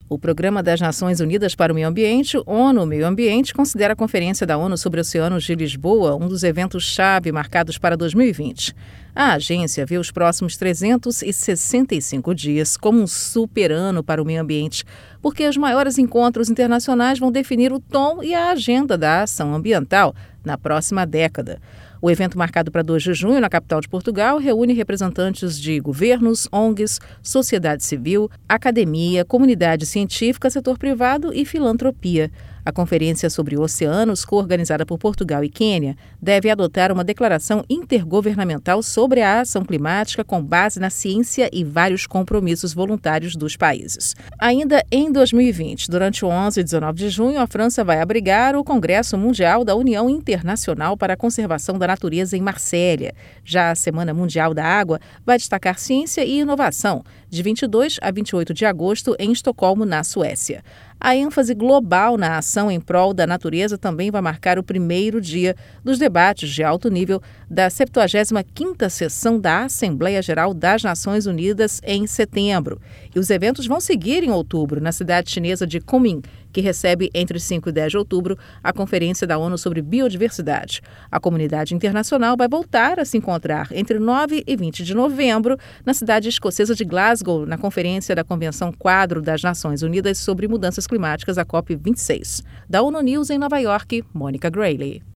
O Programa das Nações Unidas para o Meio Ambiente, ONU Meio Ambiente, considera a Conferência da ONU sobre Oceanos de Lisboa um dos eventos-chave marcados para 2020. A agência vê os próximos 365 dias como um super ano para o meio ambiente, porque os maiores encontros internacionais vão definir o tom e a agenda da ação ambiental na próxima década. O evento, marcado para 2 de junho na capital de Portugal, reúne representantes de governos, ONGs, sociedade civil, academia, comunidade científica, setor privado e filantropia. A Conferência sobre Oceanos, coorganizada por Portugal e Quênia, deve adotar uma declaração intergovernamental sobre a ação climática com base na ciência e vários compromissos voluntários dos países. Ainda em 2020, durante 11 e 19 de junho, a França vai abrigar o Congresso Mundial da União Internacional para a Conservação da Natureza em Marsella. Já a Semana Mundial da Água vai destacar ciência e inovação, de 22 a 28 de agosto, em Estocolmo, na Suécia. A ênfase global na ação em prol da natureza também vai marcar o primeiro dia dos debates de alto nível da 75ª sessão da Assembleia Geral das Nações Unidas em setembro. E os eventos vão seguir em outubro, na cidade chinesa de Kunming, que recebe entre 5 e 10 de outubro a Conferência da ONU sobre Biodiversidade. A comunidade internacional vai voltar a se encontrar entre 9 e 20 de novembro na cidade escocesa de Glasgow, na Conferência da Convenção Quadro das Nações Unidas sobre Mudanças Climáticas, a COP26. Da ONU News em Nova York, Mônica Grayley.